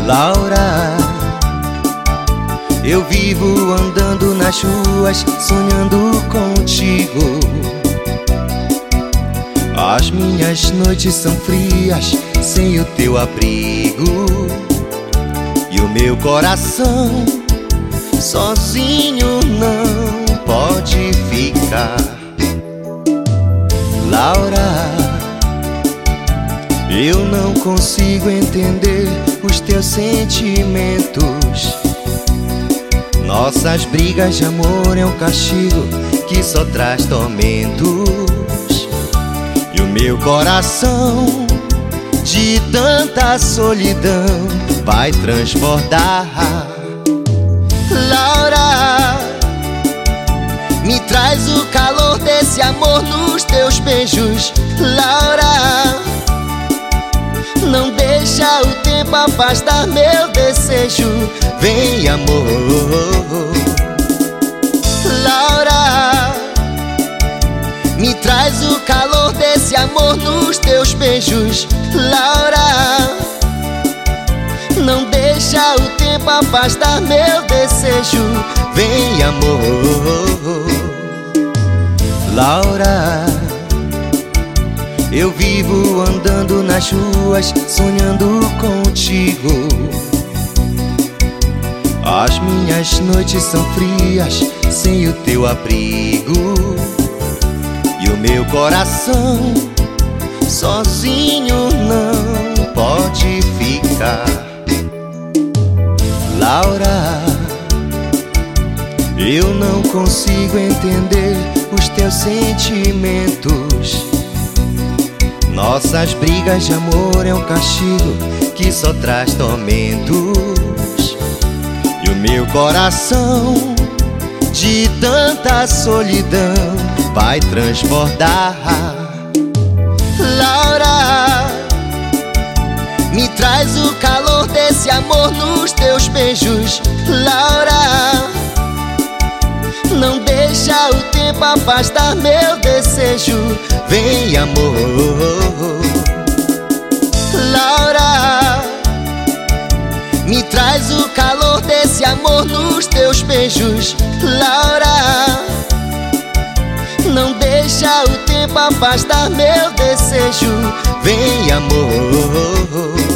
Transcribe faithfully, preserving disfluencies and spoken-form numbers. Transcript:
Laura, eu vivo andando nas ruas, sonhando contigo. As minhas noites são frias, sem o teu abrigo. E o meu coração, sozinho não pode ficar. Laura, eu não consigo entender os teus sentimentos. Nossas brigas de amor é um castigo que só traz tormentos. E o meu coração, de tanta solidão, vai transbordar. Laura, me traz o calor desse amor nos teus beijos. Laura, não deixa o tempo afastar meu desejo. Vem, amor. Laura, me traz o calor desse amor nos teus beijos. Laura, não deixa o tempo afastar meu desejo. Vem, amor. Laura, eu vivo andando nas ruas, sonhando contigo. As minhas noites são frias, sem o teu abrigo. E o meu coração, sozinho não pode ficar. Laura, eu não consigo entender os teus sentimentos. Nossas brigas de amor é um castigo que só traz tormentos. E o meu coração, de tanta solidão, vai transbordar. Laura, me traz o calor desse amor nos teus beijos. Laura, não deixa o tempo afastar meu desejo. Vem, amor. Laura, me traz o calor desse amor nos teus beijos. Laura, não deixa o tempo afastar meu desejo. Vem, amor.